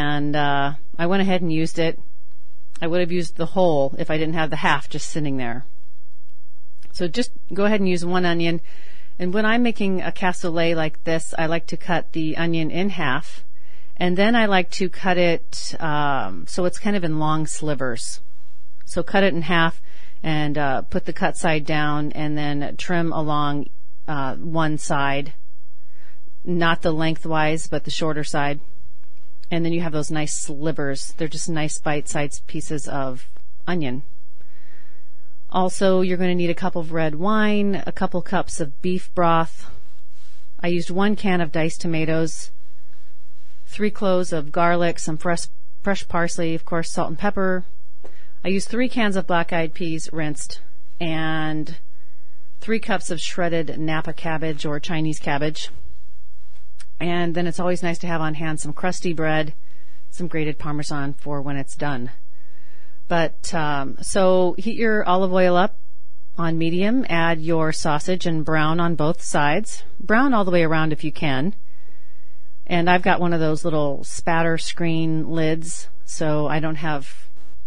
and I went ahead and used it. I would have used the whole if I didn't have the half just sitting there. So just go ahead and use one onion. And when I'm making a cassoulet like this, I like to cut the onion in half. And then I like to cut it so it's kind of in long slivers. So cut it in half and put the cut side down and then trim along one side. Not the lengthwise, but the shorter side. And then you have those nice slivers. They're just nice bite-sized pieces of onion. Also, you're going to need a cup of red wine, a couple cups of beef broth. I used 1 can of diced tomatoes, 3 cloves of garlic, some fresh parsley, of course, salt and pepper. I used 3 cans of black-eyed peas rinsed, and 3 cups of shredded Napa cabbage or Chinese cabbage. And then it's always nice to have on hand some crusty bread, some grated Parmesan for when it's done. But so heat your olive oil up on medium, add your sausage and brown on both sides. Brown all the way around if you can. And I've got one of those little spatter screen lids, so I don't have,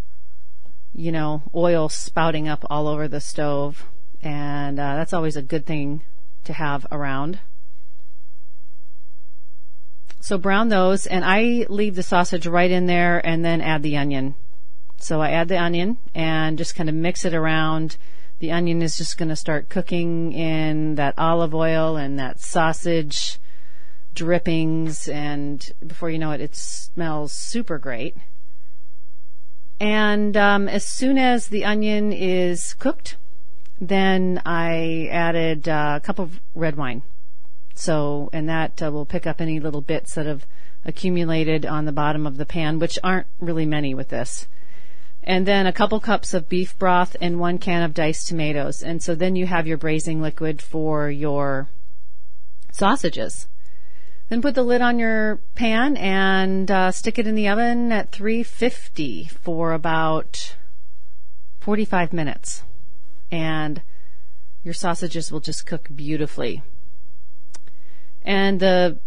oil spouting up all over the stove. And that's always a good thing to have around. So brown those, and I leave the sausage right in there and then add the onion. So I add the onion and just kind of mix it around. The onion is just going to start cooking in that olive oil and that sausage drippings, and before you know it, it smells super great. And as soon as the onion is cooked, then I added a cup of red wine. So, and that will pick up any little bits that have accumulated on the bottom of the pan, which aren't really many with this. And then a couple cups of beef broth and 1 can of diced tomatoes. And so then you have your braising liquid for your sausages. Then put the lid on your pan and stick it in the oven at 350 for about 45 minutes. And your sausages will just cook beautifully. And the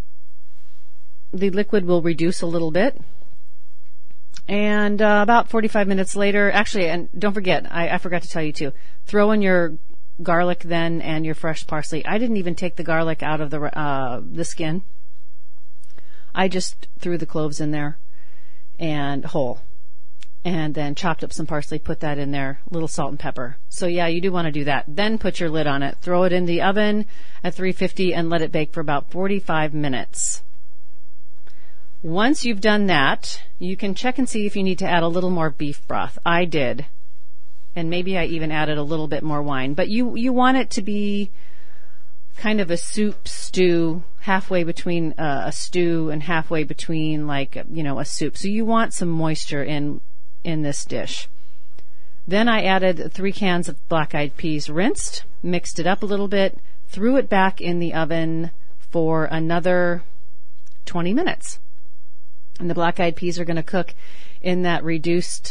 liquid will reduce a little bit. And about 45 minutes later, actually, and don't forget, I forgot to tell you too, throw in your garlic then and your fresh parsley. I didn't even take the garlic out of the skin. I just threw the cloves in there and whole. And then chopped up some parsley, put that in there, a little salt and pepper. So yeah, you do want to do that. Then put your lid on it, throw it in the oven at 350 and let it bake for about 45 minutes. Once you've done that, you can check and see if you need to add a little more beef broth. I did. And maybe I even added a little bit more wine. But you want it to be kind of a soup stew, halfway between a stew and halfway between a soup. So you want some moisture in this dish. Then I added 3 cans of black-eyed peas rinsed, mixed it up a little bit, threw it back in the oven for another 20 minutes. And the black-eyed peas are going to cook in that reduced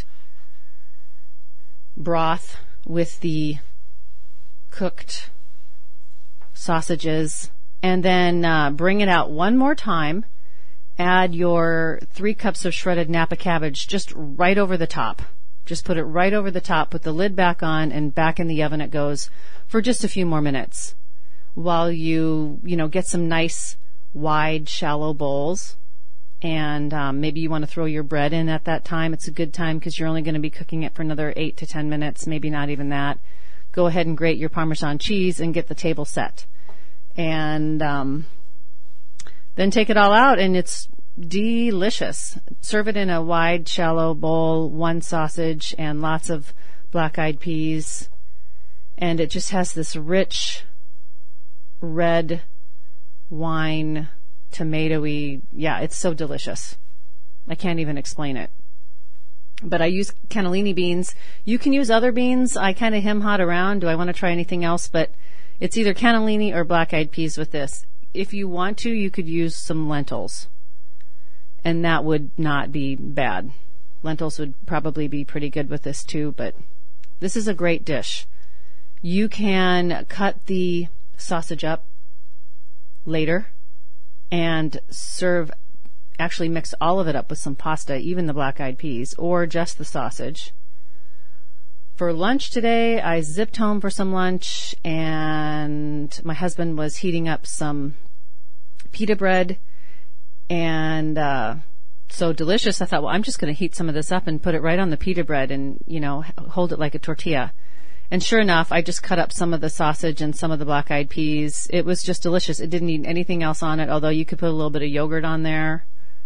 broth with the cooked sausages. And then bring it out one more time. Add your 3 cups of shredded Napa cabbage just right over the top. Just put it right over the top, put the lid back on, and back in the oven it goes for just a few more minutes while you get some nice wide shallow bowls. And maybe you want to throw your bread in at that time. It's a good time because you're only going to be cooking it for another 8 to 10 minutes, maybe not even that. Go ahead and grate your Parmesan cheese and get the table set. And then take it all out, and it's delicious. Serve it in a wide, shallow bowl, 1 sausage, and lots of black-eyed peas. And it just has this rich, red wine, tomatoey. Yeah, it's so delicious. I can't even explain it. But I use cannellini beans. You can use other beans. I kind of hem-hawed around. Do I want to try anything else? But it's either cannellini or black-eyed peas with this. If you want to, you could use some lentils. And that would not be bad. Lentils would probably be pretty good with this too, but this is a great dish. You can cut the sausage up later and serve actually mix all of it up with some pasta, even the black-eyed peas, or just the sausage. For lunch today, I zipped home for some lunch, and my husband was heating up some pita bread, and so delicious. I thought, well, I'm just going to heat some of this up and put it right on the pita bread and, hold it like a tortilla. And sure enough, I just cut up some of the sausage and some of the black-eyed peas. It was just delicious. It didn't need anything else on it, although you could put a little bit of yogurt on there.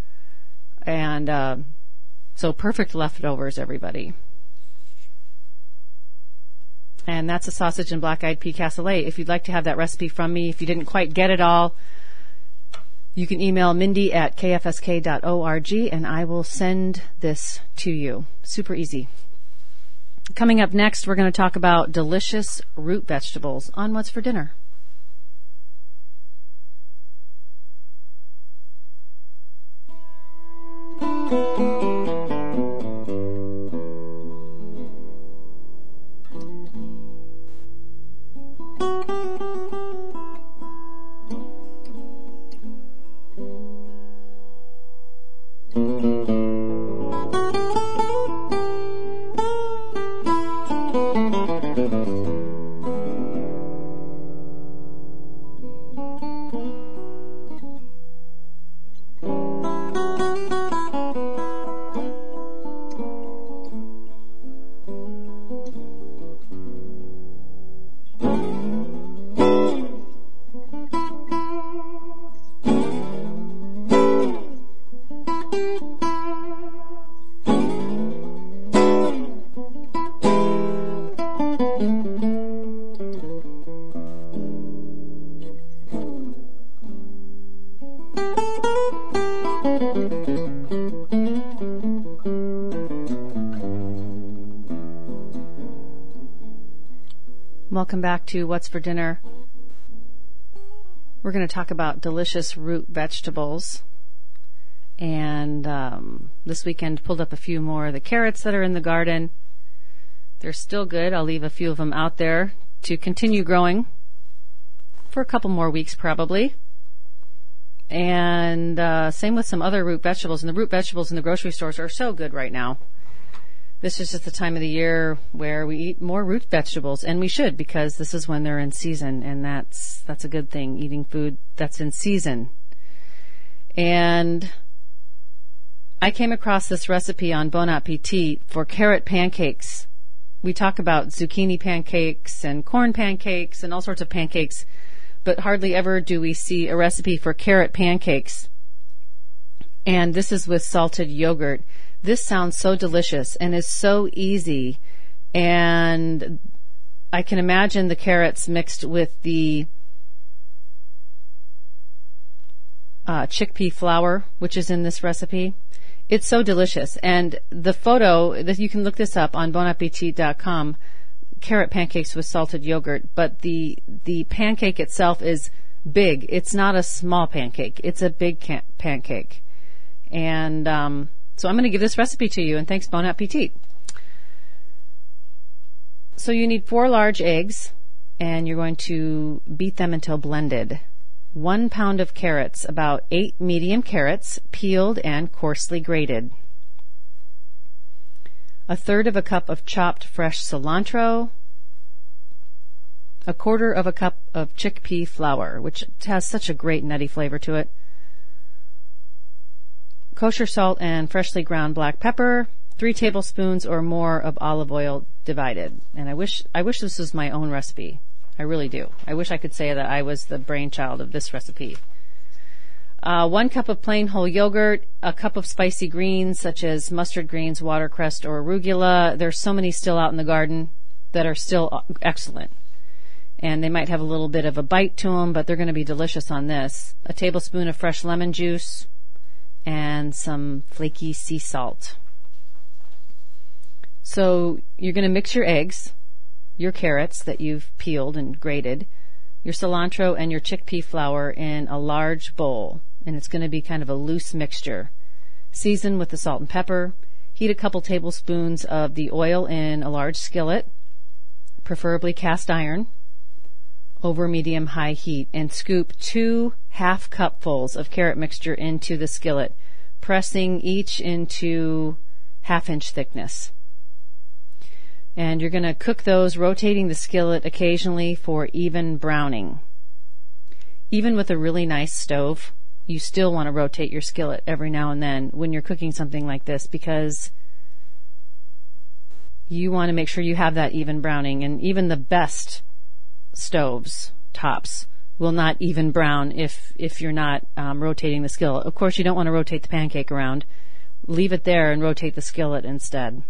And so perfect leftovers, everybody. And that's a sausage and black-eyed pea cassoulet. If you'd like to have that recipe from me, if you didn't quite get it all, you can email mindy@kfsk.org, and I will send this to you. Super easy. Coming up next, we're going to talk about delicious root vegetables on What's for Dinner. Welcome back to What's for Dinner. We're going to talk about delicious root vegetables. And this weekend pulled up a few more of the carrots that are in the garden. They're still good. I'll leave a few of them out there to continue growing for a couple more weeks probably. And same with some other root vegetables. And the root vegetables in the grocery stores are so good right now. This is just the time of the year where we eat more root vegetables, and we should, because this is when they're in season, and that's a good thing, eating food that's in season. And I came across this recipe on Bon Appetit for carrot pancakes. We talk about zucchini pancakes and corn pancakes and all sorts of pancakes, but hardly ever do we see a recipe for carrot pancakes. And this is with salted yogurt. This sounds so delicious and is so easy, and I can imagine the carrots mixed with the chickpea flour, which is in this recipe. It's so delicious, and the photo, you can look this up on bonappetit.com, carrot pancakes with salted yogurt, but the pancake itself is big. It's not a small pancake. It's a big pancake. And so I'm going to give this recipe to you, and thanks, Bon Appetit. So you need 4 large eggs, and you're going to beat them until blended. 1 pound of carrots, about 8 medium carrots, peeled and coarsely grated. 1/3 cup of chopped fresh cilantro. 1/4 cup of chickpea flour, which has such a great nutty flavor to it. Kosher salt and freshly ground black pepper, 3 tablespoons or more of olive oil divided. And I wish this was my own recipe. I really do. I wish I could say that I was the brainchild of this recipe. 1 cup of plain whole yogurt, a cup of spicy greens such as mustard greens, watercress, or arugula. There's so many still out in the garden that are still excellent. And they might have a little bit of a bite to them, but they're going to be delicious on this. A tablespoon of fresh lemon juice, and some flaky sea salt. So you're going to mix your eggs, your carrots that you've peeled and grated, your cilantro and your chickpea flour in a large bowl, and it's going to be kind of a loose mixture. Season with the salt and pepper. Heat a couple tablespoons of the oil in a large skillet, preferably cast iron, over medium-high heat, and scoop 2 half cupfuls of carrot mixture into the skillet. pressing each into 1/2 inch thickness. And you're going to cook those, rotating the skillet occasionally for even browning. Even with a really nice stove, you still want to rotate your skillet every now and then when you're cooking something like this, because you want to make sure you have that even browning. And even the best stoves, tops, will not even brown if you're not rotating the skillet. Of course, you don't want to rotate the pancake around. Leave it there and rotate the skillet instead.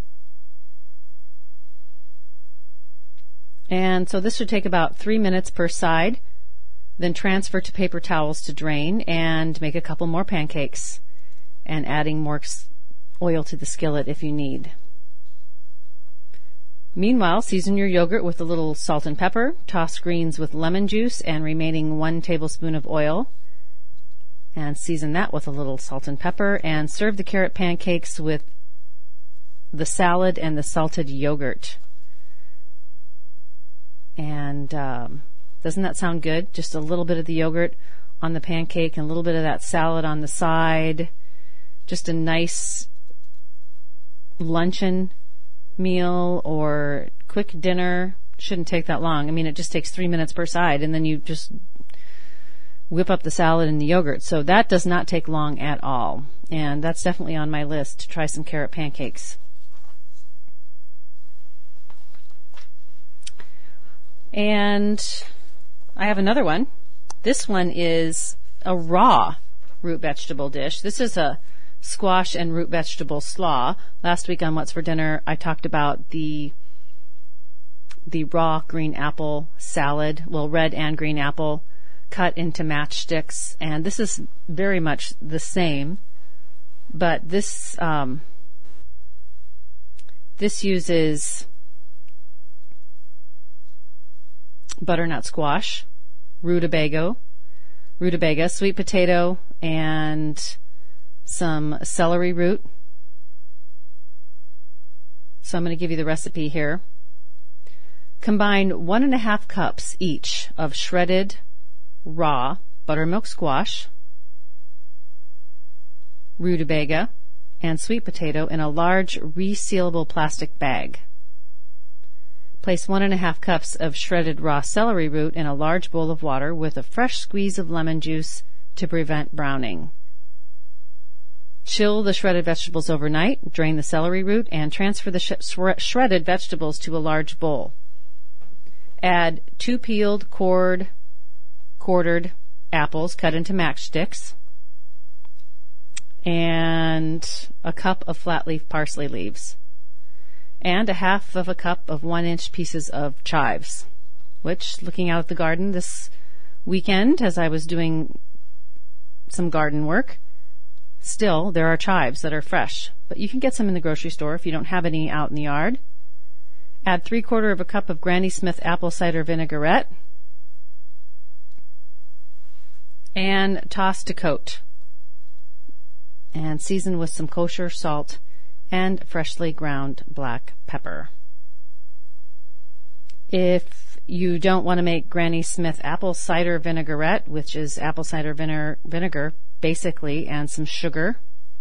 And so this should take about 3 minutes per side. Then transfer to paper towels to drain and make a couple more pancakes, and adding more oil to the skillet if you need. Meanwhile, season your yogurt with a little salt and pepper, toss greens with lemon juice and remaining 1 tablespoon of oil, and season that with a little salt and pepper, and serve the carrot pancakes with the salad and the salted yogurt. And doesn't that sound good? Just a little bit of the yogurt on the pancake and a little bit of that salad on the side. Just a nice luncheon meal or quick dinner. Shouldn't take that long. I mean, it just takes 3 minutes per side, and then you just whip up the salad and the yogurt. So that does not take long at all. And that's definitely on my list to try some carrot pancakes. And I have another one. This one is a raw root vegetable dish. This is a squash and root vegetable slaw. Last week on What's for Dinner, I talked about the raw green apple salad, well, red and green apple, cut into matchsticks. And this is very much the same, but this uses butternut squash, rutabaga, sweet potato, and some celery root. So I'm going to give you the recipe here. Combine 1.5 cups each of shredded raw buttermilk squash, rutabaga, and sweet potato in a large resealable plastic bag. Place 1.5 cups of shredded raw celery root in a large bowl of water with a fresh squeeze of lemon juice to prevent browning. Chill the shredded vegetables overnight, drain the celery root, and transfer the shredded vegetables to a large bowl. Add 2 peeled, quartered apples cut into matchsticks, and a cup of flat leaf parsley leaves, and 1/2 cup of 1-inch pieces of chives, which, looking out at the garden this weekend as I was doing some garden work, still there are chives that are fresh, but you can get some in the grocery store if you don't have any out in the yard. Add 3/4 cup of Granny Smith apple cider vinaigrette and toss to coat, and season with some kosher salt and freshly ground black pepper. If you don't want to make Granny Smith apple cider vinaigrette, which is apple cider vinegar basically and some sugar,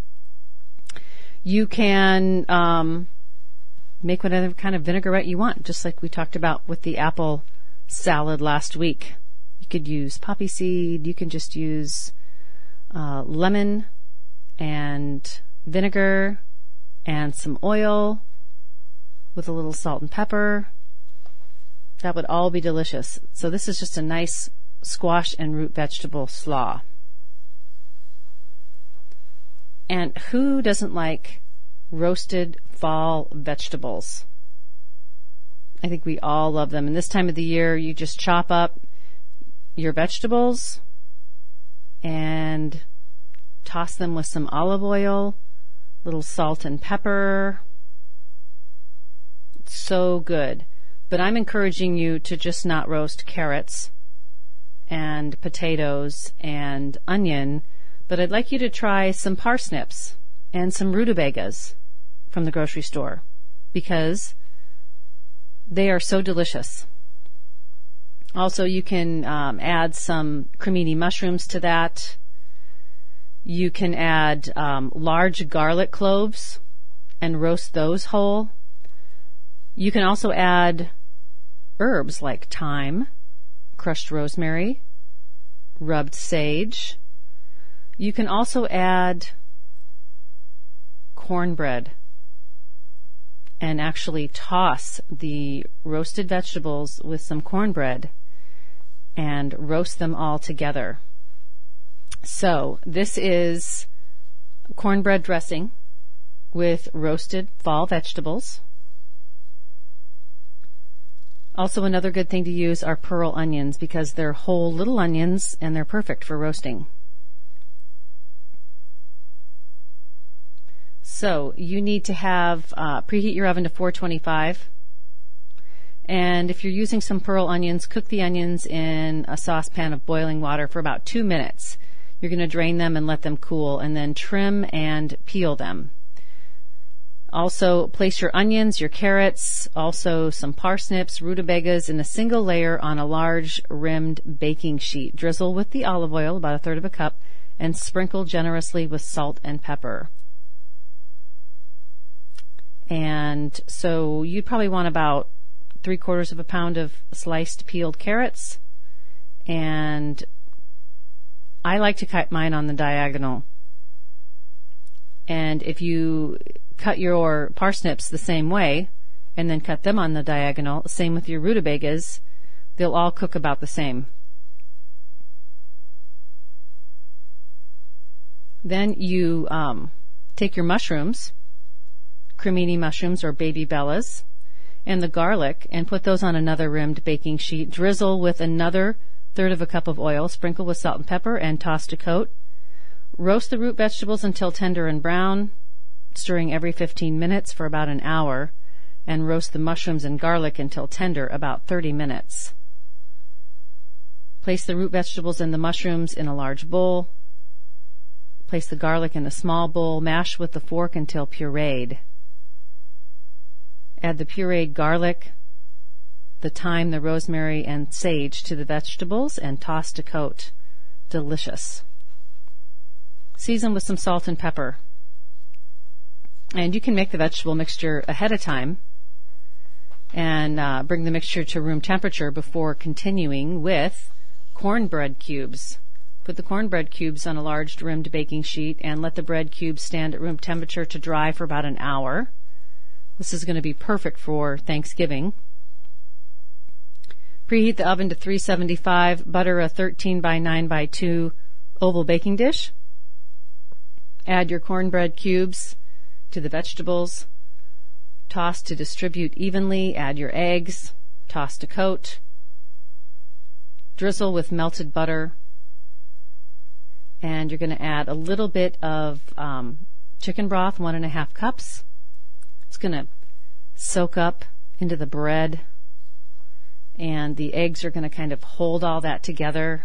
you can make whatever kind of vinaigrette you want, just like we talked about with the apple salad last week. You could use poppy seed, you can just use lemon and vinegar and some oil with a little salt and pepper. That would all be delicious. So this is just a nice squash and root vegetable slaw. And who doesn't like roasted fall vegetables? I think we all love them. And this time of the year, you just chop up your vegetables and toss them with some olive oil, little salt and pepper. It's so good. But I'm encouraging you to just not roast carrots and potatoes and onion, but I'd like you to try some parsnips and some rutabagas from the grocery store, because they are so delicious. Also, you can add some cremini mushrooms to that, You can add large garlic cloves and roast those whole. You can also add herbs like thyme, crushed rosemary, rubbed sage. You can also add cornbread and actually toss the roasted vegetables with some cornbread and roast them all together. So this is cornbread dressing with roasted fall vegetables. Also, another good thing to use are pearl onions because they're whole little onions and they're perfect for roasting. So you need to have preheat your oven to 425. And if you're using some pearl onions, cook the onions in a saucepan of boiling water for about 2 minutes. You're going to drain them and let them cool, and then trim and peel them. Also, place your onions, your carrots, also some parsnips, rutabagas in a single layer on a large rimmed baking sheet. Drizzle with the olive oil, about 1/3 of a cup, and sprinkle generously with salt and pepper. And so you'd probably want about 3/4 of a pound of sliced peeled carrots. And I like to cut mine on the diagonal. And if you cut your parsnips the same way and then cut them on the diagonal, same with your rutabagas, they'll all cook about the same. Then you take your mushrooms, cremini mushrooms or baby bellas, and the garlic, and put those on another rimmed baking sheet. Drizzle with another 1/3 of a cup of oil, sprinkle with salt and pepper, and toss to coat. Roast the root vegetables until tender and brown, stirring every 15 minutes for about an hour, and roast the mushrooms and garlic until tender, about 30 minutes. Place the root vegetables and the mushrooms in a large bowl. Place the garlic in a small bowl. Mash with the fork until pureed. Add the pureed garlic, the thyme, the rosemary, and sage to the vegetables and toss to coat. Delicious. Season with some salt and pepper. And you can make the vegetable mixture ahead of time and bring the mixture to room temperature before continuing with cornbread cubes. Put the cornbread cubes on a large rimmed baking sheet and let the bread cubes stand at room temperature to dry for about an hour. This is going to be perfect for Thanksgiving. Preheat the oven to 375. Butter a 13 by 9 by 2 oval baking dish. Add your cornbread cubes to the vegetables. Toss to distribute evenly. Add your eggs. Toss to coat. Drizzle with melted butter. And you're going to add a little bit of chicken broth, 1.5 cups. It's going to soak up into the bread, and the eggs are going to kind of hold all that together.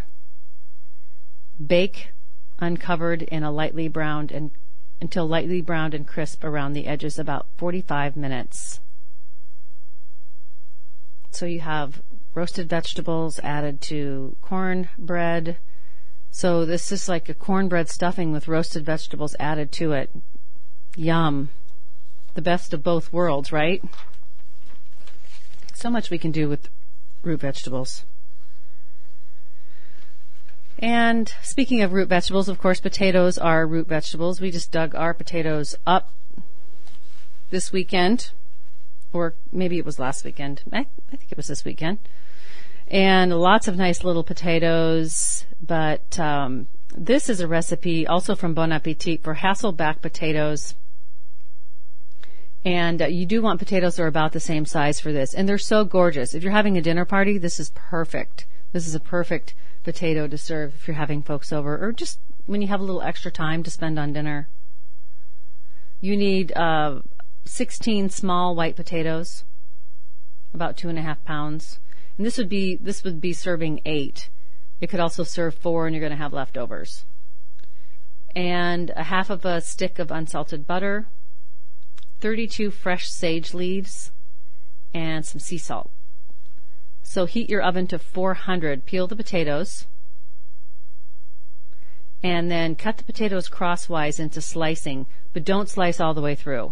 Bake uncovered in a lightly browned and until lightly browned and crisp around the edges, about 45 minutes. So you have roasted vegetables added to cornbread. So this is like a cornbread stuffing with roasted vegetables added to it. Yum. The best of both worlds, right? So much we can do with root vegetables. And speaking of root vegetables, of course, potatoes are root vegetables. We just dug our potatoes up this weekend, or maybe it was last weekend. I think it was this weekend. And lots of nice little potatoes, but this is a recipe also from Bon Appetit for Hasselback potatoes. And you do want potatoes that are about the same size for this. And they're so gorgeous. If you're having a dinner party, this is perfect. This is a perfect potato to serve if you're having folks over, or just when you have a little extra time to spend on dinner. You need 16 small white potatoes, about 2.5 pounds. And this would be serving 8. It could also serve 4, and you're going to have leftovers. And a 1/2 stick of unsalted butter, 32 fresh sage leaves, and some sea salt. So heat your oven to 400. Peel the potatoes and then cut the potatoes crosswise into slicing, but don't slice all the way through.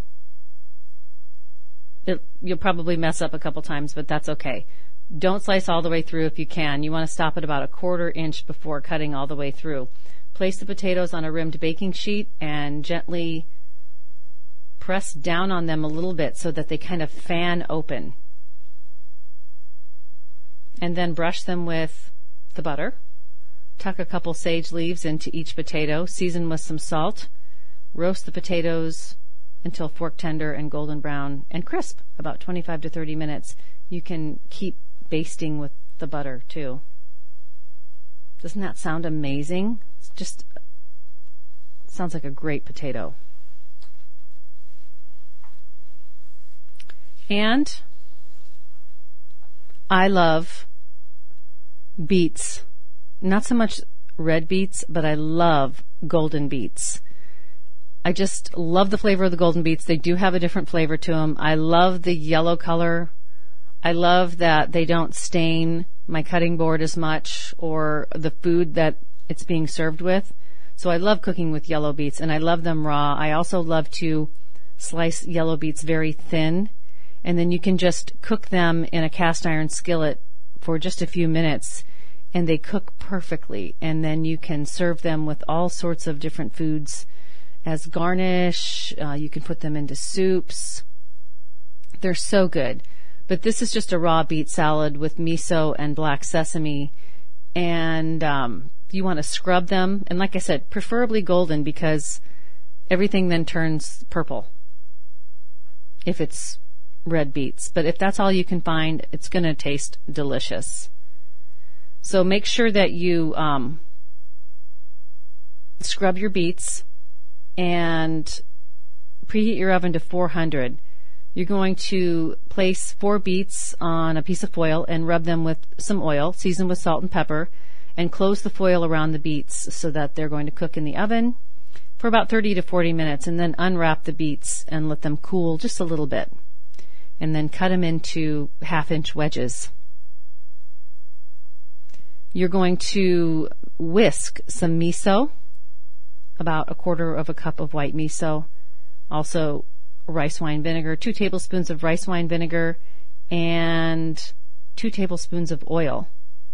You'll probably mess up a couple times, but that's okay. Don't slice all the way through if you can. You want to stop at about a 1/4 inch before cutting all the way through. Place the potatoes on a rimmed baking sheet and gently press down on them a little bit so that they kind of fan open. And then brush them with the butter. Tuck a couple sage leaves into each potato. Season with some salt. Roast the potatoes until fork tender and golden brown and crisp, about 25 to 30 minutes. You can keep basting with the butter too. Doesn't that sound amazing? Sounds like a great potato. And I love beets. Not so much red beets, but I love golden beets. I just love the flavor of the golden beets. They do have a different flavor to them. I love the yellow color. I love that they don't stain my cutting board as much or the food that it's being served with. So I love cooking with yellow beets, and I love them raw. I also love to slice yellow beets very thin, and then you can just cook them in a cast iron skillet for just a few minutes, and they cook perfectly. And then you can serve them with all sorts of different foods as garnish. You can put them into soups. They're so good. But this is just a raw beet salad with miso and black sesame. And you want to scrub them. And like I said, preferably golden, because everything then turns purple if it's red beets. But if that's all you can find, it's going to taste delicious. So make sure that you scrub your beets and preheat your oven to 400. You're going to place 4 beets on a piece of foil and rub them with some oil, season with salt and pepper, and close the foil around the beets so that they're going to cook in the oven for about 30 to 40 minutes, and then unwrap the beets and let them cool just a little bit, and then cut them into 1/2-inch wedges. You're going to whisk some miso, about 1/4 cup of white miso, also rice wine vinegar, 2 tablespoons of rice wine vinegar, and 2 tablespoons of oil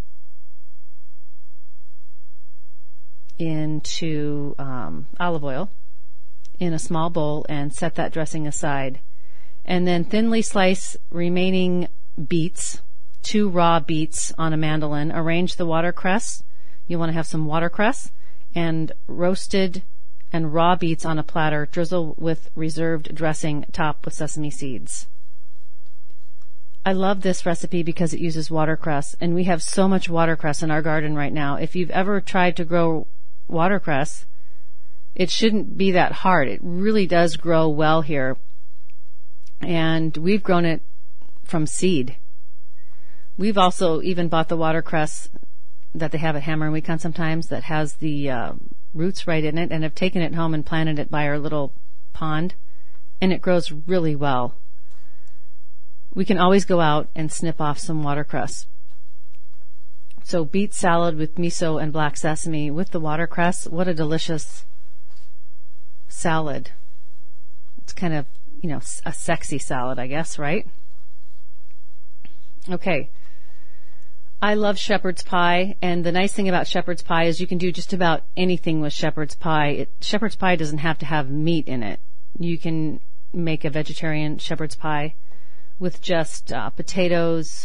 into olive oil in a small bowl, and set that dressing aside. And then thinly slice remaining beets, 2 raw beets on a mandolin. Arrange the watercress. You want to have some watercress and roasted and raw beets on a platter. Drizzle with reserved dressing, top with sesame seeds. I love this recipe because it uses watercress, and we have so much watercress in our garden right now. If you've ever tried to grow watercress, it shouldn't be that hard. It really does grow well here. And we've grown it from seed. We've also even bought the watercress that they have at Hammer and Weekon sometimes that has the roots right in it, and have taken it home and planted it by our little pond, and it grows really well. We can always go out and snip off some watercress. So beet salad with miso and black sesame with the watercress. What a delicious salad. It's kind of, a sexy salad, I guess, right? Okay. I love shepherd's pie, and the nice thing about shepherd's pie is you can do just about anything with shepherd's pie. Shepherd's pie doesn't have to have meat in it. You can make a vegetarian shepherd's pie with just potatoes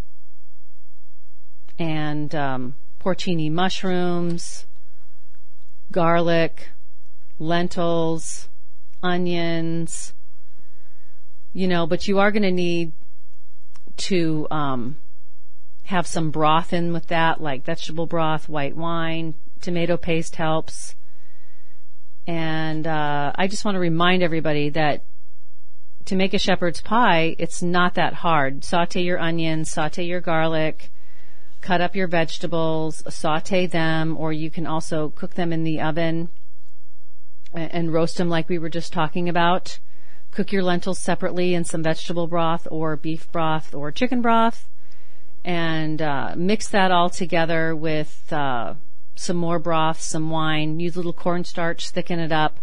and porcini mushrooms, garlic, lentils, onions, but you are going to need to have some broth in with that, like vegetable broth, white wine, tomato paste helps. And I just want to remind everybody that to make a shepherd's pie, it's not that hard. Saute your onions, saute your garlic, cut up your vegetables, saute them, or you can also cook them in the oven and roast them like we were just talking about. Cook your lentils separately in some vegetable broth or beef broth or chicken broth, and mix that all together with some more broth, some wine, use a little cornstarch, thicken it up.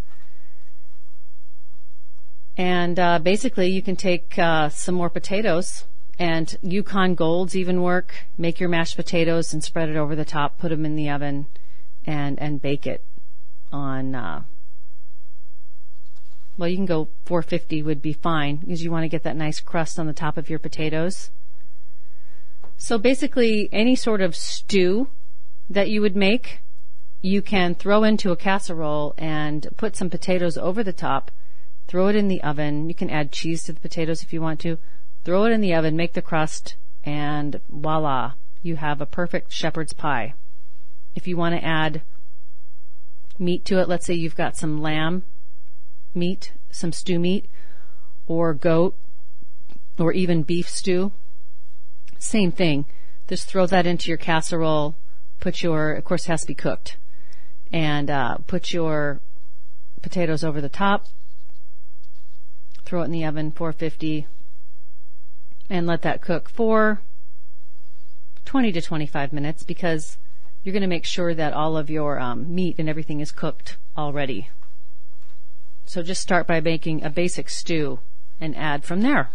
And basically you can take some more potatoes, and Yukon Golds even work. Make your mashed potatoes and spread it over the top, put them in the oven, and bake it on, well, you can go 450 would be fine, because you want to get that nice crust on the top of your potatoes. So basically any sort of stew that you would make, you can throw into a casserole and put some potatoes over the top, throw it in the oven. You can add cheese to the potatoes if you want to. Throw it in the oven, make the crust, and voila, you have a perfect shepherd's pie. If you want to add meat to it, let's say you've got some lamb meat, some stew meat, or goat, or even beef stew, same thing. Just throw that into your casserole, of course it has to be cooked, and put your potatoes over the top, throw it in the oven, 450, and let that cook for 20 to 25 minutes, because you're going to make sure that all of your meat and everything is cooked already. So just start by making a basic stew and add from there.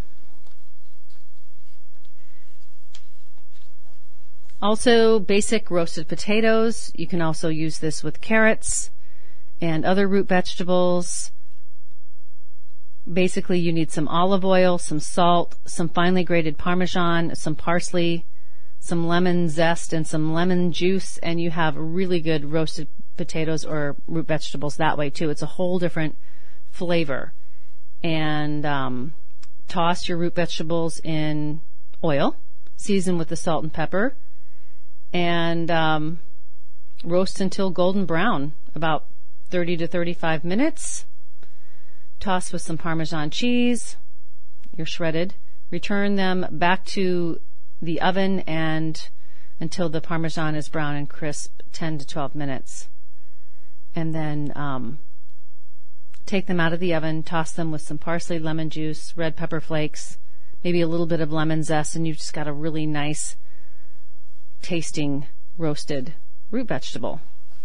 Also, basic roasted potatoes. You can also use this with carrots and other root vegetables. Basically, you need some olive oil, some salt, some finely grated Parmesan, some parsley, some lemon zest, and some lemon juice, and you have really good roasted potatoes or root vegetables that way too. It's a whole different flavor. And toss your root vegetables in oil, season with the salt and pepper, and roast until golden brown, about 30 to 35 minutes. Toss with some Parmesan cheese, your shredded. Return them back to the oven and until the Parmesan is brown and crisp, 10 to 12 minutes. And then take them out of the oven, toss them with some parsley, lemon juice, red pepper flakes, maybe a little bit of lemon zest, and you've just got a really nice tasting roasted root vegetable.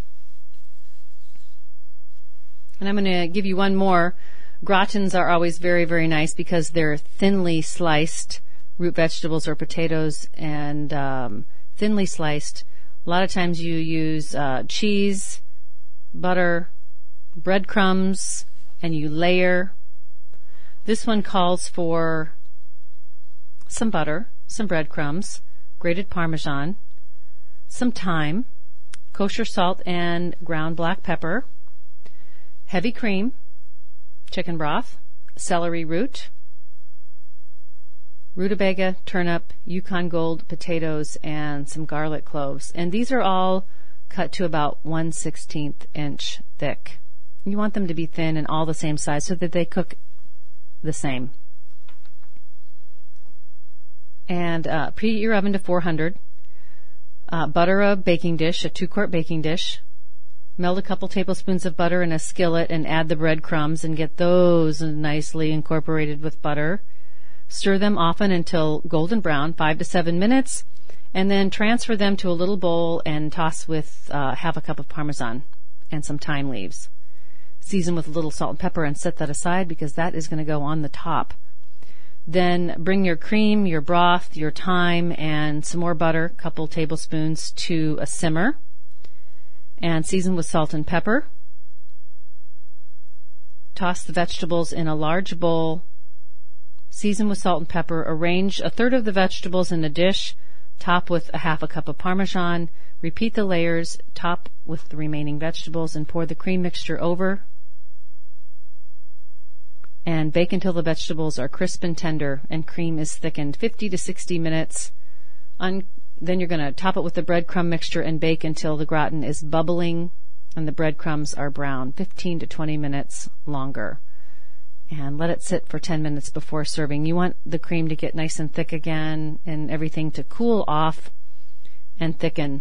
And I'm going to give you one more. Gratins are always very, very nice because they're thinly sliced root vegetables or potatoes, and thinly sliced. A lot of times you use cheese, butter, breadcrumbs, and you layer. This one calls for some butter, some breadcrumbs, grated Parmesan, some thyme, kosher salt and ground black pepper, heavy cream, chicken broth, celery root, rutabaga, turnip, Yukon Gold potatoes, and some garlic cloves. And these are all cut to about 1/16 inch thick. You want them to be thin and all the same size so that they cook the same. And preheat your oven to 400. Butter a baking dish, a 2-quart baking dish. Melt a couple tablespoons of butter in a skillet and add the breadcrumbs and get those nicely incorporated with butter. Stir them often until golden brown, 5 to 7 minutes, and then transfer them to a little bowl and toss with half a cup of Parmesan and some thyme leaves. Season with a little salt and pepper and set that aside because that is going to go on the top. Then bring your cream, your broth, your thyme, and some more butter, a couple tablespoons, to a simmer, and season with salt and pepper. Toss the vegetables in a large bowl. Season with salt and pepper. Arrange a third of the vegetables in a dish. Top with a half a cup of Parmesan. Repeat the layers. Top with the remaining vegetables and pour the cream mixture over. And bake until the vegetables are crisp and tender and cream is thickened, 50 to 60 minutes. Then you're going to top it with the breadcrumb mixture and bake until the gratin is bubbling and the breadcrumbs are brown, 15 to 20 minutes longer. And let it sit for 10 minutes before serving. You want the cream to get nice and thick again and everything to cool off and thicken.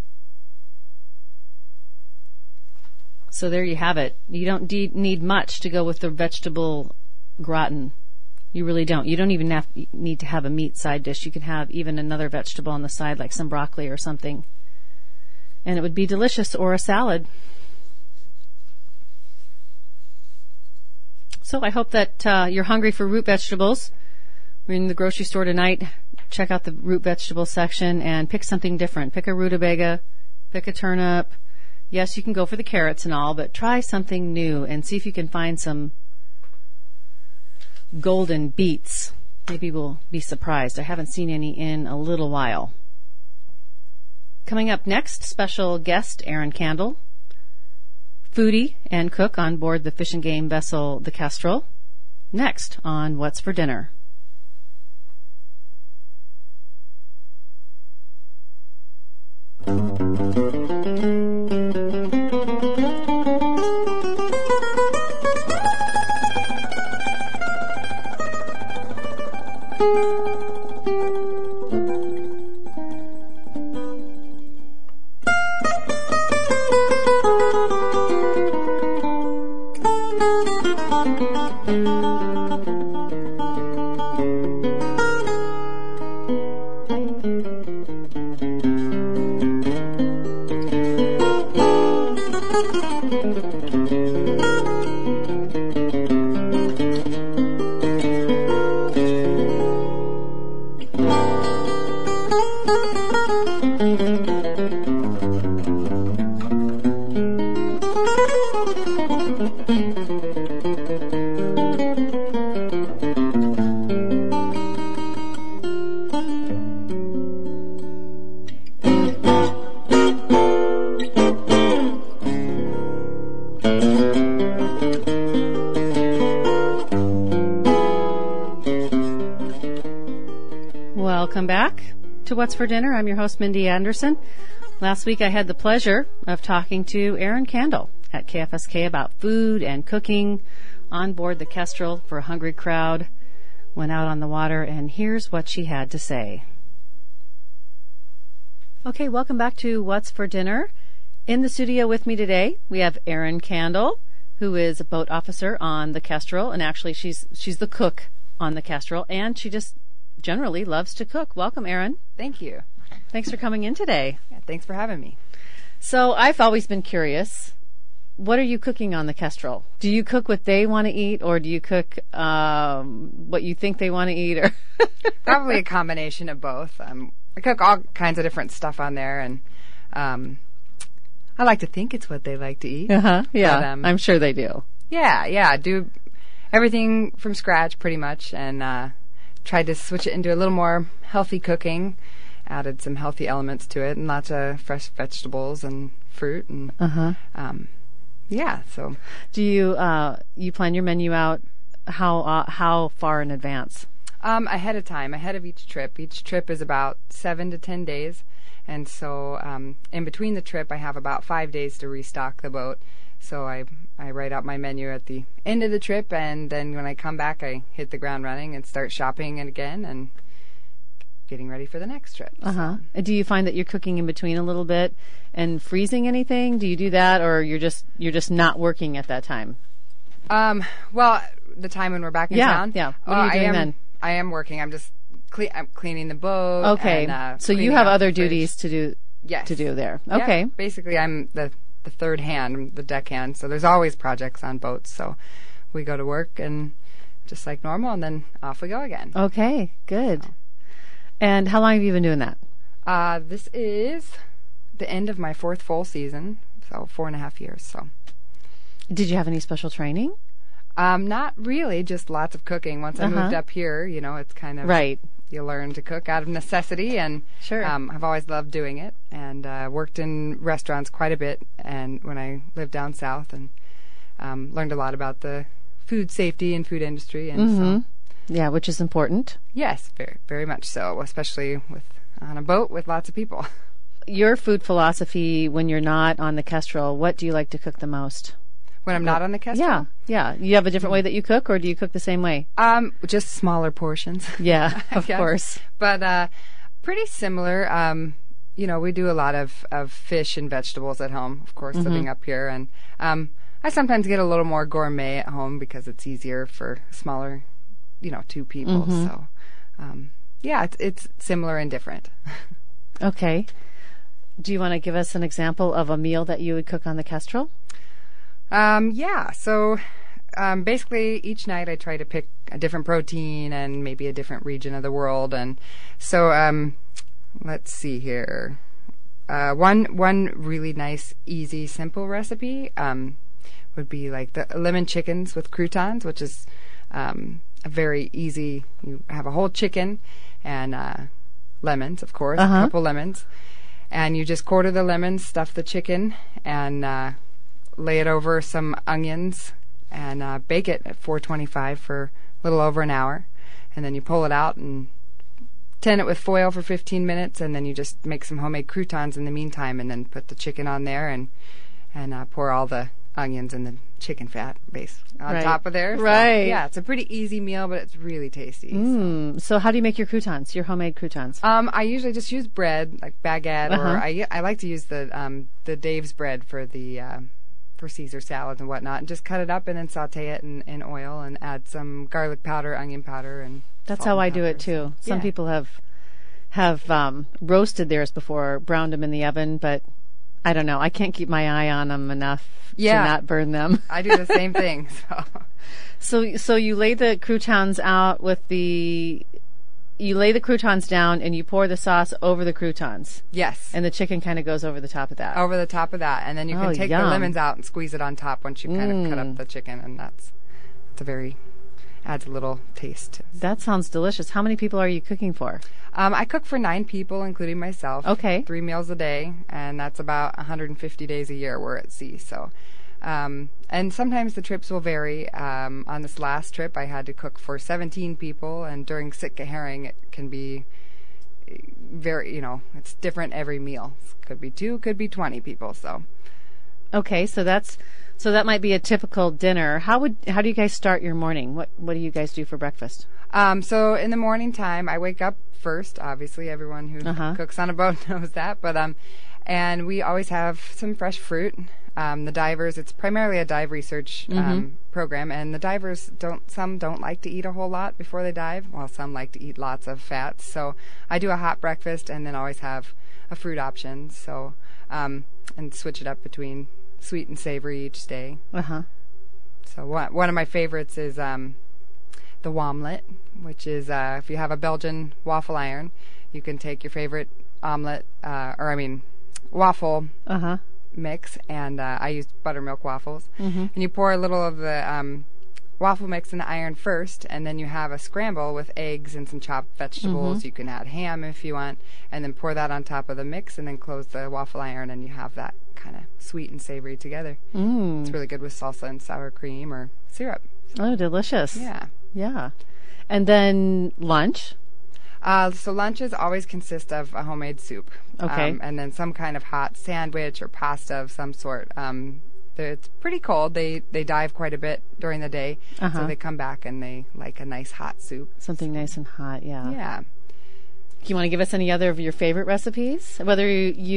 So there you have it. You don't need much to go with the vegetable gratin. You really don't. You don't even need to have a meat side dish. You can have even another vegetable on the side, like some broccoli or something. And it would be delicious, or a salad. So I hope that you're hungry for root vegetables. We're in the grocery store tonight. Check out the root vegetable section and pick something different. Pick a rutabaga, pick a turnip. Yes, you can go for the carrots and all, but try something new and see if you can find some golden beets. Maybe we'll be surprised. I haven't seen any in a little while. Coming up next, special guest Aaron Candle, foodie and cook on board the fish and game vessel, the Kestrel. Next on What's for Dinner. Welcome back to What's for Dinner. I'm your host, Mindy Anderson. Last week I had the pleasure of talking to Aaron Candle at KFSK about food and cooking on board the Kestrel for a hungry crowd. Went out on the water, and here's what she had to say. Okay, welcome back to What's for Dinner. In the studio with me today, we have Aaron Candle, who is a boat officer on the Kestrel, and actually she's the cook on the Kestrel, and she just generally loves to cook. Welcome, Erin. Thank you. Thanks for coming in today. Yeah, thanks for having me. So I've always been curious. What are you cooking on the Kestrel? Do you cook what they want to eat, or do you cook what you think they want to eat? Or Probably a combination of both. I cook all kinds of different stuff on there, and I like to think it's what they like to eat. Yeah, but, I'm sure they do. Yeah. Do everything from scratch pretty much, and tried to switch it into a little more healthy cooking. Added some healthy elements to it, and lots of fresh vegetables and fruit, and So do you plan your menu out how far in advance? Ahead of time, ahead of each trip. Each trip is about 7 to 10 days, and so in between the trip, I have about 5 days to restock the boat. So I write out my menu at the end of the trip, and then when I come back, I hit the ground running and start shopping again and getting ready for the next trip. So. Do you find that you're cooking in between a little bit and freezing anything? Do you do that, or you're just not working at that time? Well, the time when we're back in town. Yeah. What are you doing then? I am working. I'm just I'm cleaning the boat. Okay. And, so you have other duties to do. Yes. To do there. Okay. Yeah, basically, I'm the third hand, the deckhand. So there's always projects on boats. So we go to work and just like normal, and then off we go again. Okay. Good. So. And how long have you been doing that? This is the end of my 4th full season, so 4.5 years. So, did you have any special training? Not really, just lots of cooking. Once I moved up here, it's kind of right. You learn to cook out of necessity, and sure. I've always loved doing it, and worked in restaurants quite a bit. And when I lived down south, and learned a lot about the food safety and food industry, and so. Yeah, which is important. Yes, very, very much so, especially on a boat with lots of people. Your food philosophy when you're not on the Kestrel, what do you like to cook the most? When I'm not on the Kestrel? Yeah. You have a different way that you cook, or do you cook the same way? Just smaller portions. Yeah, of course. But pretty similar. We do a lot of fish and vegetables at home, of course, living up here. And I sometimes get a little more gourmet at home because it's easier for smaller 2 people. So, it's similar and different. Okay. Do you want to give us an example of a meal that you would cook on the Kestrel? Yeah. So basically, each night I try to pick a different protein and maybe a different region of the world. And so let's see here. One really nice, easy, simple recipe would be like the lemon chickens with croutons, which is a very easy. You have a whole chicken and lemons, of course, a couple lemons. And you just quarter the lemons, stuff the chicken, and lay it over some onions and bake it at 425 for a little over an hour. And then you pull it out and tin it with foil for 15 minutes, and then you just make some homemade croutons in the meantime, and then put the chicken on there and pour all the onions and the chicken fat base on top of there. So, right. Yeah, it's a pretty easy meal, but it's really tasty. So how do you make your croutons, your homemade croutons? I usually just use bread, like baguette, or I like to use the Dave's bread for the for Caesar salads and whatnot, and just cut it up and then saute it in oil and add some garlic powder, onion powder, and that's how I do it too. Some people have roasted theirs before, browned them in the oven, but I don't know. I can't keep my eye on them enough to not burn them. I do the same thing. So you lay the croutons out you lay the croutons down and you pour the sauce over the croutons. Yes. And the chicken kind of goes over the top of that. Over the top of that. And then you can take the lemons out and squeeze it on top once you kind of cut up the chicken. And adds a little taste. That sounds delicious. How many people are you cooking for? I cook for 9 people, including myself. Okay. 3 meals a day. And that's about 150 days a year we're at sea. So, and sometimes the trips will vary. On this last trip, I had to cook for 17 people, and during Sitka herring, it can be very, it's different every meal. Could be 2, could be 20 people. So, okay, so that might be a typical dinner. How do you guys start your morning? What do you guys do for breakfast? So in the morning time, I wake up first. Obviously, everyone who cooks on a boat knows that. But and we always have some fresh fruit. The divers, it's primarily a dive research program, and the divers some don't like to eat a whole lot before they dive, while some like to eat lots of fats. So I do a hot breakfast and then always have a fruit option. So and switch it up between sweet and savory each day. So one of my favorites is the womlet, which is if you have a Belgian waffle iron, you can take your favorite waffle mix, and I use buttermilk waffles. And you pour a little of the waffle mix in the iron first, and then you have a scramble with eggs and some chopped vegetables. You can add ham if you want, and then pour that on top of the mix, and then close the waffle iron, and you have that kind of sweet and savory together. It's really good with salsa and sour cream or syrup. Oh, delicious. Yeah. And then lunch? So lunches always consist of a homemade soup. Okay. And then some kind of hot sandwich or pasta of some sort. It's pretty cold. They dive quite a bit during the day, so they come back and they like a nice hot soup. Something nice and hot, yeah. Yeah. Do you want to give us any other of your favorite recipes? Whether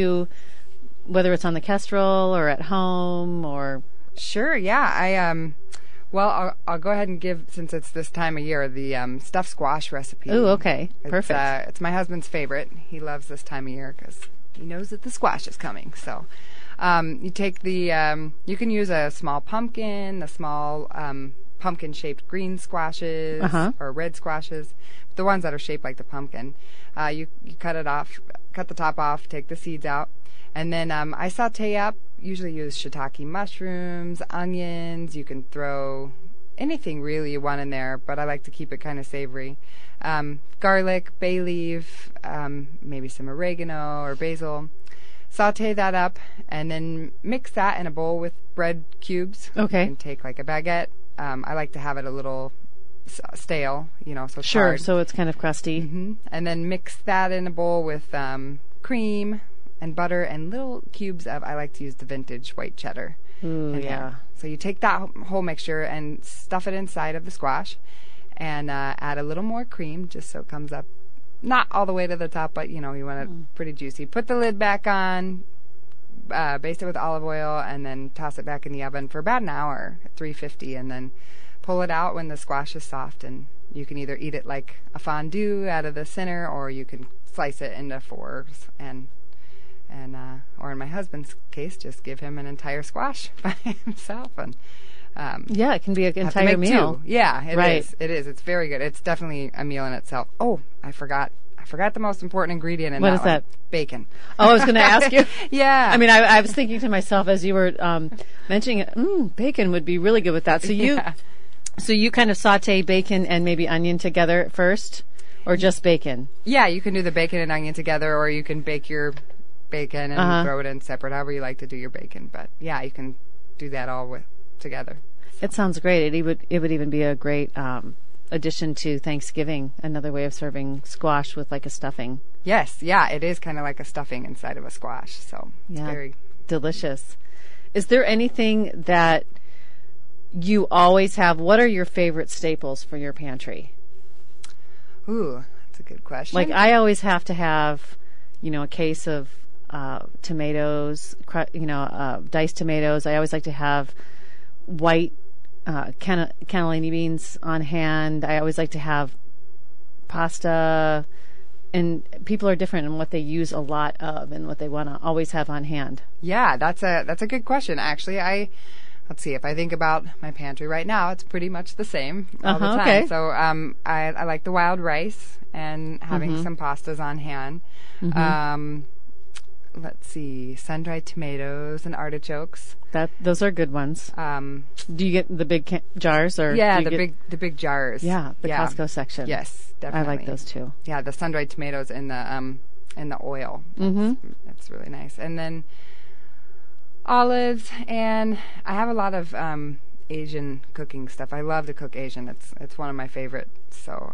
it's on the Kestrel or at home or... Sure, yeah. Well, I'll go ahead and give, since it's this time of year, the stuffed squash recipe. Oh, okay. Perfect. It's my husband's favorite. He loves this time of year because he knows that the squash is coming. So you take you can use a small pumpkin, the small pumpkin-shaped green squashes or red squashes, the ones that are shaped like the pumpkin. You cut the top off, take the seeds out, and then I saute up. Usually use shiitake mushrooms, onions. You can throw anything really you want in there, but I like to keep it kind of savory. Garlic, bay leaf, maybe some oregano or basil. Saute that up and then mix that in a bowl with bread cubes. Okay. You can take like a baguette. I like to have it a little stale, so it's sure, hard. So it's kind of crusty. And then mix that in a bowl with cream and butter and little cubes of, I like to use the vintage white cheddar. Ooh, yeah. So you take that whole mixture and stuff it inside of the squash and add a little more cream just so it comes up, not all the way to the top, but, you want it pretty juicy. Put the lid back on, baste it with olive oil, and then toss it back in the oven for about an hour at 350, and then pull it out when the squash is soft, and you can either eat it like a fondue out of the center, or you can slice it into fours and and or in my husband's case, just give him an entire squash by himself. And yeah, it can be an have to entire make meal. two. Yeah, it Right. is. It is. It's very good. It's definitely a meal in itself. Oh, I forgot the most important ingredient in What that is one. that? Bacon. Oh, I was going to ask you. Yeah. I mean, I was thinking to myself as you were mentioning it, bacon would be really good with that. So Yeah. you kind of saute bacon and maybe onion together at first, or just bacon? Yeah, you can do the bacon and onion together, or you can bake your bacon and throw it in separate, however you like to do your bacon. But yeah, you can do that all together. It sounds great. It would even be a great addition to Thanksgiving, another way of serving squash with like a stuffing. Yes, yeah, it is kind of like a stuffing inside of a squash. So it's very delicious. Is there anything that you always have? What are your favorite staples for your pantry? Ooh, that's a good question. Like I always have to have, a case of tomatoes, diced tomatoes. I always like to have white cannellini beans on hand. I always like to have pasta, and people are different in what they use a lot of and what they want to always have on hand. Yeah, that's a good question. Actually, let's see, if I think about my pantry right now, it's pretty much the same all the time. Okay. So I like the wild rice and having some pastas on hand. Let's see, sun-dried tomatoes and artichokes. Those are good ones. Do you get the big jars, or yeah, do you the big jars. Yeah, the Costco section. Yes, definitely. I like those too. Yeah, the sun-dried tomatoes in the oil. That's really nice. And then olives, and I have a lot of Asian cooking stuff. I love to cook Asian. It's one of my favorites. So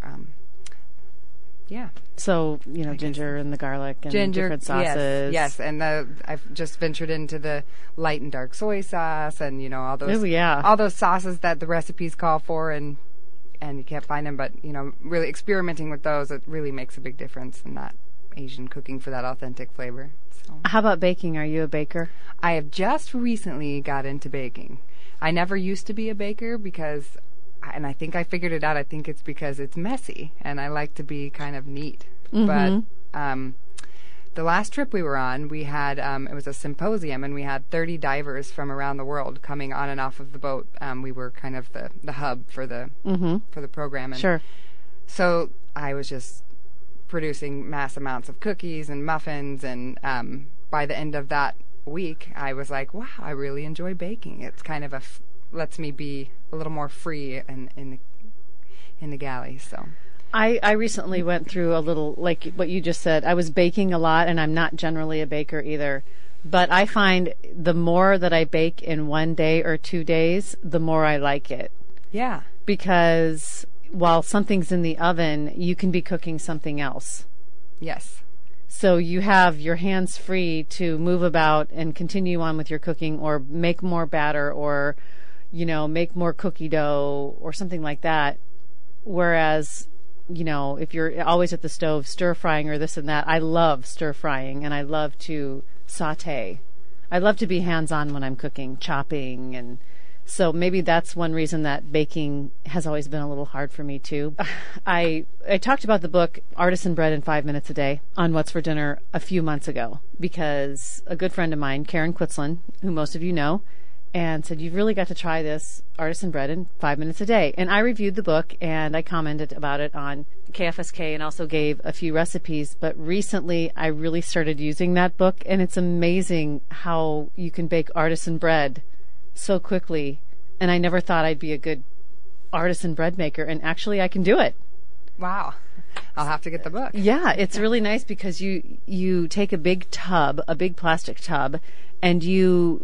yeah. So, ginger and the garlic and different sauces. Yes, and I've just ventured into the light and dark soy sauce and, all those all those sauces that the recipes call for, and you can't find them, but, really experimenting with those, it really makes a big difference in that Asian cooking for that authentic flavor. So. How about baking? Are you a baker? I have just recently got into baking. I never used to be a baker and I think I figured it out. I think it's because it's messy, and I like to be kind of neat. But the last trip we were on, we had it was a symposium, and we had 30 divers from around the world coming on and off of the boat. We were kind of the hub for the program. And sure. So I was just producing mass amounts of cookies and muffins, and by the end of that week, I was like, wow, I really enjoy baking. It's kind of lets me be a little more free in the galley. So I recently went through a little, like what you just said. I was baking a lot, and I'm not generally a baker either. But I find the more that I bake in 1 day or 2 days, the more I like it. Yeah. Because while something's in the oven, you can be cooking something else. Yes. So you have your hands free to move about and continue on with your cooking, or make more batter, or make more cookie dough or something like that. Whereas, if you're always at the stove stir frying or this and that, I love stir frying and I love to saute. I love to be hands on when I'm cooking, chopping, and so maybe that's one reason that baking has always been a little hard for me too. I talked about the book Artisan Bread in 5 Minutes a Day on What's for Dinner a few months ago, because a good friend of mine, Karen Quitzlin, who most of you know, and said, you've really got to try this Artisan Bread in 5 minutes a day. And I reviewed the book, and I commented about it on KFSK and also gave a few recipes. But recently, I really started using that book, and it's amazing how you can bake artisan bread so quickly. And I never thought I'd be a good artisan bread maker, and actually I can do it. Wow. I'll have to get the book. Yeah, it's really nice because you take a big plastic tub, and you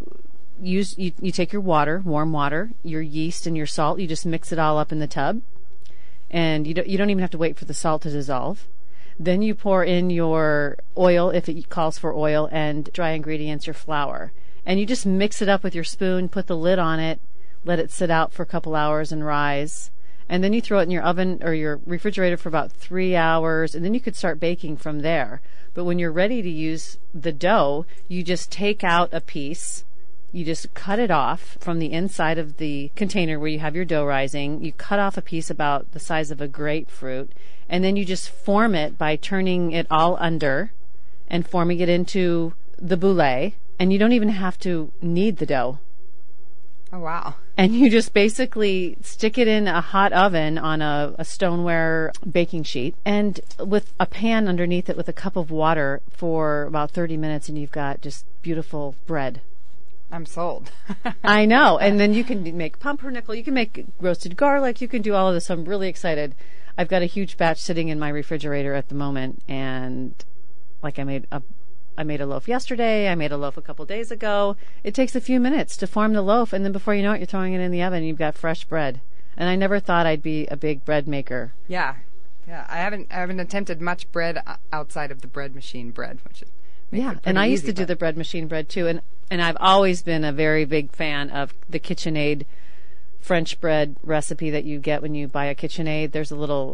take your water, warm water, your yeast and your salt. You just mix it all up in the tub, and you don't even have to wait for the salt to dissolve. Then you pour in your oil, if it calls for oil, and dry ingredients, your flour, and you just mix it up with your spoon. Put the lid on it, let it sit out for a couple hours and rise, and then you throw it in your oven or your refrigerator for about 3 hours, and then you could start baking from there. But when you're ready to use the dough, you just take out a piece. You just cut it off from the inside of the container where you have your dough rising. You cut off a piece about the size of a grapefruit, and then you just form it by turning it all under and forming it into the boulé, and you don't even have to knead the dough. Oh, wow. And you just basically stick it in a hot oven on a stoneware baking sheet, and with a pan underneath it with a cup of water for about 30 minutes, and you've got just beautiful bread. I'm sold. I know. And then you can make pumpernickel, you can make roasted garlic, you can do all of this. I'm really excited. I've got a huge batch sitting in my refrigerator at the moment, and like I made a loaf yesterday. I made a loaf a couple days ago. It takes a few minutes to form the loaf, and then before you know it, you're throwing it in the oven, and you've got fresh bread. And I never thought I'd be a big bread maker. Yeah. I haven't attempted much bread outside of the bread machine bread, which makes it and I pretty used easy, to do the bread machine bread too, and I've always been a very big fan of the KitchenAid French bread recipe that you get when you buy a KitchenAid. There's a little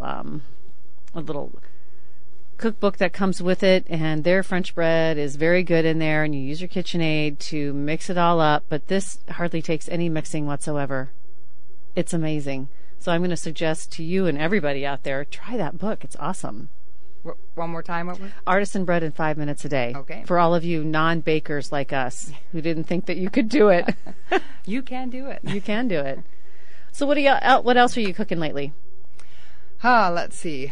cookbook that comes with it, and their French bread is very good in there, and you use your KitchenAid to mix it all up, but this hardly takes any mixing whatsoever. It's amazing. So I'm going to suggest to you and everybody out there, try that book. It's awesome. One more time, what was it? Artisan Bread in 5 minutes a day. Okay. For all of you non-bakers like us who didn't think that you could do it. You can do it. You can do it. So what else are you cooking lately? Let's see.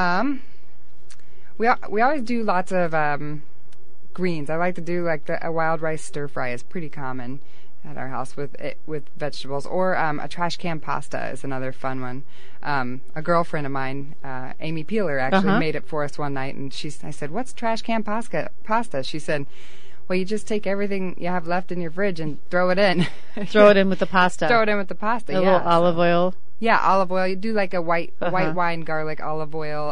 We always do lots of greens. I like to do like a wild rice stir fry is pretty common at our house with vegetables, or a trash can pasta is another fun one. A girlfriend of mine, Amy Peeler, actually made it for us one night, and I said, "What's trash can pasta?" She said, "Well, you just take everything you have left in your fridge and throw it in." Throw it in with the pasta. Throw it in with the pasta. A little olive oil. Yeah, olive oil. You do like a white wine, garlic, olive oil,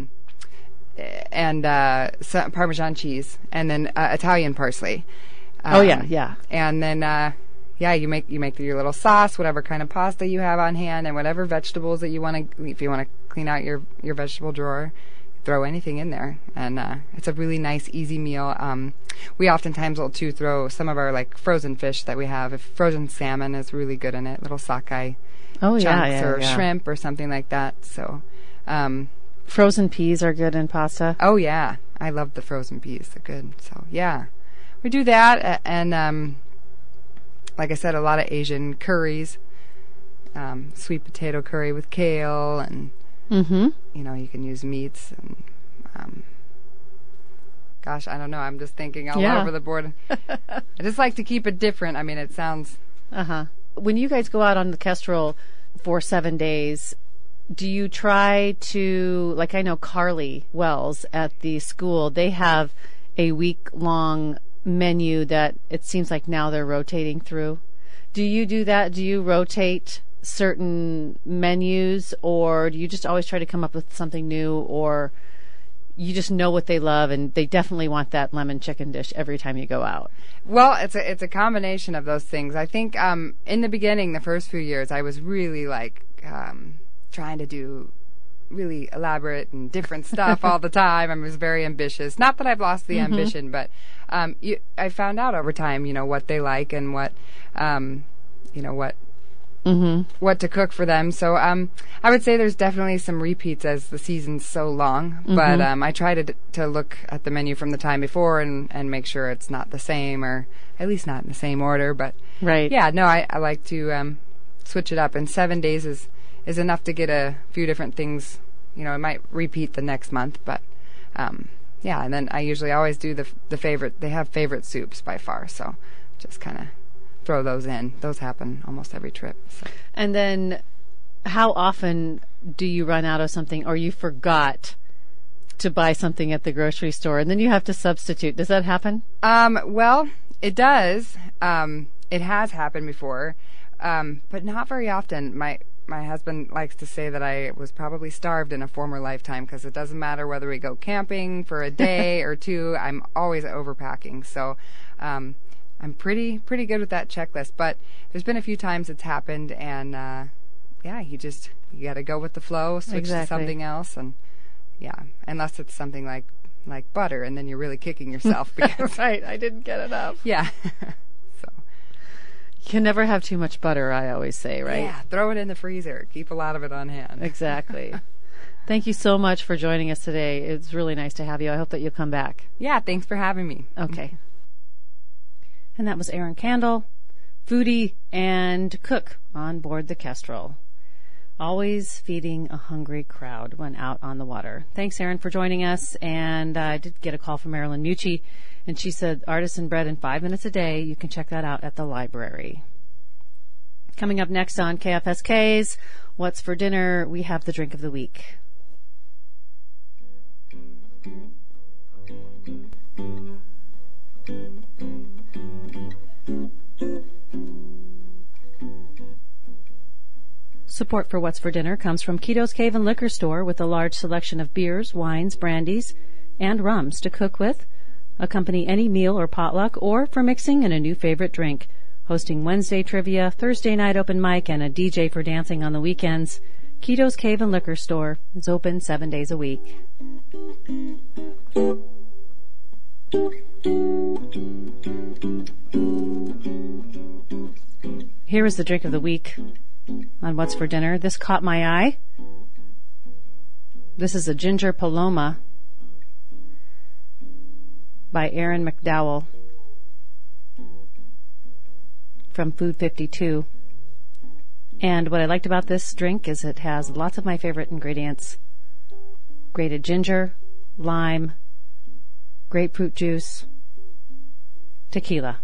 and some Parmesan cheese, and then Italian parsley. Yeah. And then you make your little sauce, whatever kind of pasta you have on hand, and whatever vegetables that you want to. If you want to clean out your vegetable drawer, throw anything in there, and it's a really nice, easy meal. We oftentimes will too throw some of our like frozen fish that we have. If frozen salmon is really good in it, little sockeye chunks or shrimp or something like that. So. Frozen peas are good in pasta. Oh, yeah. I love the frozen peas. They're good. So, yeah. We do that. And, like I said, a lot of Asian curries. Sweet potato curry with kale. And, you can use meats. And, gosh, I don't know. I'm just thinking all over the board. I just like to keep it different. I mean, it sounds... When you guys go out on the Kestrel for 7 days... Do you try to, like I know Carly Wells at the school, they have a week-long menu that it seems like now they're rotating through. Do you do that? Do you rotate certain menus, or do you just always try to come up with something new, or you just know what they love and they definitely want that lemon chicken dish every time you go out? Well, it's a combination of those things. I think in the beginning, the first few years, I was really like... trying to do really elaborate and different stuff all the time. I was very ambitious. Not that I've lost the ambition, but I found out over time, what they like and what to cook for them. So I would say there's definitely some repeats as the season's so long. But I try to look at the menu from the time before and make sure it's not the same, or at least not in the same order. But right. Yeah, no, I like to switch it up. And 7 days is enough to get a few different things. It might repeat the next month, but and then I usually always do the favorite. They have favorite soups by far, so just kind of throw those in. Those happen almost every trip. So. And then how often do you run out of something, or you forgot to buy something at the grocery store and then you have to substitute? Does that happen? Well, it does. It has happened before, but not very often. My husband likes to say that I was probably starved in a former lifetime, because it doesn't matter whether we go camping for a day or two, I'm always overpacking. So I'm pretty good with that checklist. But there's been a few times it's happened, and you got to go with the flow, switch to something else, and unless it's something like butter, and then you're really kicking yourself because right, I didn't get enough. Yeah. You can never have too much butter, I always say, right? Yeah, throw it in the freezer. Keep a lot of it on hand. Exactly. Thank you so much for joining us today. It's really nice to have you. I hope that you'll come back. Yeah, thanks for having me. Okay. And that was Erin Candle, foodie and cook on board the Kestrel. Always feeding a hungry crowd when out on the water. Thanks, Erin, for joining us. And I did get a call from Marilyn Mucci, and she said artisan bread in 5 minutes a day. You can check that out at the library. Coming up next on KFSK's What's for Dinner, we have the drink of the week. Support for What's for Dinner comes from Keto's Cave and Liquor Store, with a large selection of beers, wines, brandies, and rums to cook with, accompany any meal or potluck, or for mixing in a new favorite drink. Hosting Wednesday trivia, Thursday night open mic, and a DJ for dancing on the weekends, Keto's Cave and Liquor Store is open 7 days a week. Here is the drink of the week on What's for Dinner. This caught my eye. This is a Ginger Paloma by Erin McDowell from Food 52. And what I liked about this drink is it has lots of my favorite ingredients: grated ginger, lime, grapefruit juice, tequila.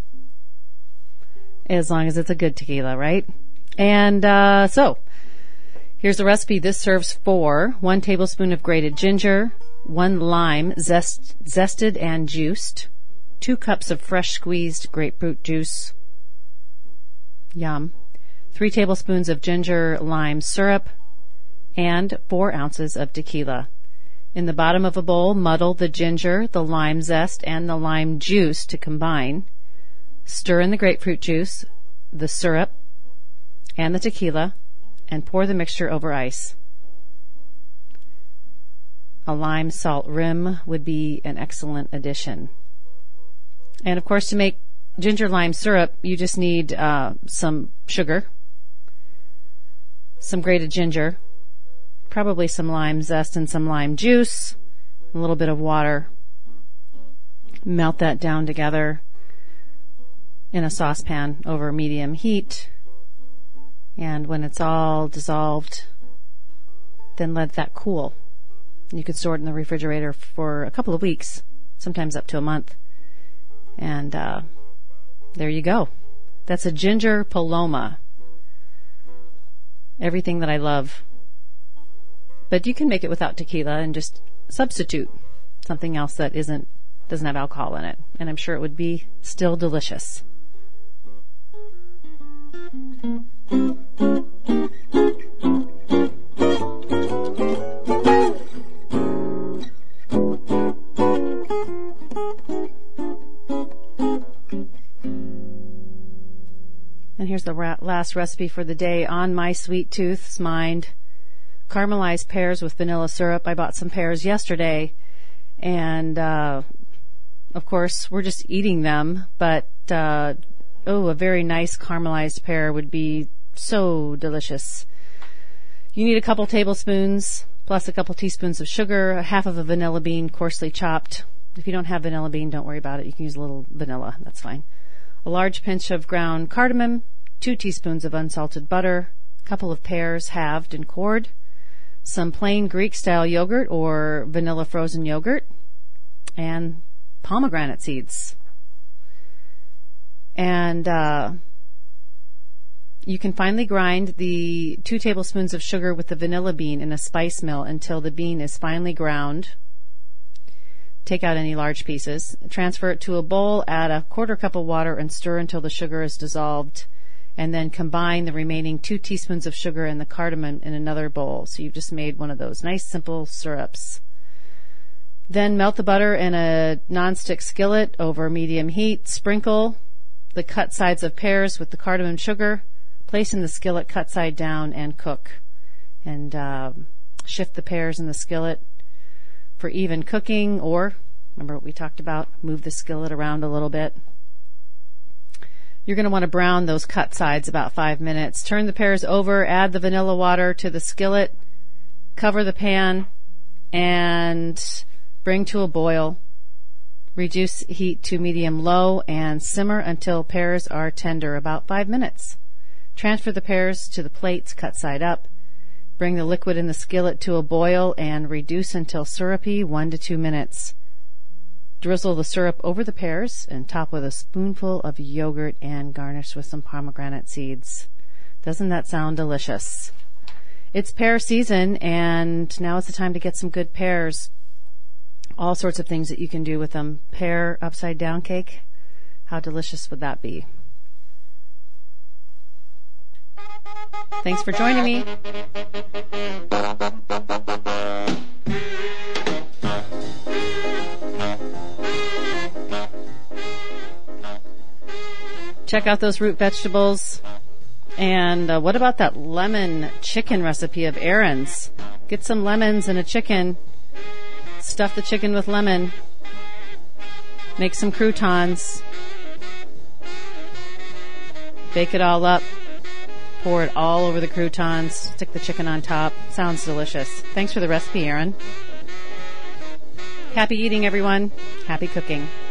As long as it's a good tequila, right? And so here's the recipe. This serves for 1 tablespoon of grated ginger, 1 lime zested and juiced, 2 cups of fresh squeezed grapefruit juice, yum, 3 tablespoons of ginger lime syrup, and 4 ounces of tequila. In the bottom of a bowl, muddle the ginger, the lime zest, and the lime juice to combine. Stir in the grapefruit juice, the syrup, and the tequila, and pour the mixture over ice. A lime salt rim would be an excellent addition. And of course, to make ginger lime syrup, you just need some sugar, some grated ginger, probably some lime zest and some lime juice, a little bit of water. Melt that down together in a saucepan over medium heat. And when it's all dissolved, then let that cool. You could store it in the refrigerator for a couple of weeks, sometimes up to a month. And there you go. That's a Ginger Paloma. Everything that I love. But you can make it without tequila and just substitute something else that doesn't have alcohol in it. And I'm sure it would be still delicious. And here's the last recipe for the day on my sweet tooth's mind. Caramelized pears with vanilla syrup. I bought some pears yesterday, and of course we're just eating them, but a very nice caramelized pear would be so delicious. You need a couple tablespoons plus a couple teaspoons of sugar, half of a vanilla bean coarsely chopped. If you don't have vanilla bean, don't worry about it. You can use a little vanilla. That's fine. A large pinch of ground cardamom, 2 teaspoons of unsalted butter, a couple of pears halved and cored, some plain Greek-style yogurt or vanilla frozen yogurt, and pomegranate seeds. And you can finely grind the 2 tablespoons of sugar with the vanilla bean in a spice mill until the bean is finely ground. Take out any large pieces. Transfer it to a bowl, add a 1/4 cup of water, and stir until the sugar is dissolved. And then combine the remaining 2 teaspoons of sugar and the cardamom in another bowl. So you've just made one of those nice, simple syrups. Then melt the butter in a nonstick skillet over medium heat. Sprinkle the cut sides of pears with the cardamom sugar. Place in the skillet, cut side down, and cook. And shift the pears in the skillet for even cooking, or, remember what we talked about, move the skillet around a little bit. You're going to want to brown those cut sides about 5 minutes. Turn the pears over, add the vanilla water to the skillet, cover the pan, and bring to a boil. Reduce heat to medium-low and simmer until pears are tender, about 5 minutes. Transfer the pears to the plates, cut side up. Bring the liquid in the skillet to a boil and reduce until syrupy, 1 to 2 minutes. Drizzle the syrup over the pears and top with a spoonful of yogurt and garnish with some pomegranate seeds. Doesn't that sound delicious? It's pear season, and now is the time to get some good pears. All sorts of things that you can do with them. Pear upside down cake. How delicious would that be? Thanks for joining me. Check out those root vegetables. And what about that lemon chicken recipe of Erin's? Get some lemons and a chicken. Stuff the chicken with lemon. Make some croutons. Bake it all up. Pour it all over the croutons. Stick the chicken on top. Sounds delicious. Thanks for the recipe, Erin. Happy eating, everyone. Happy cooking.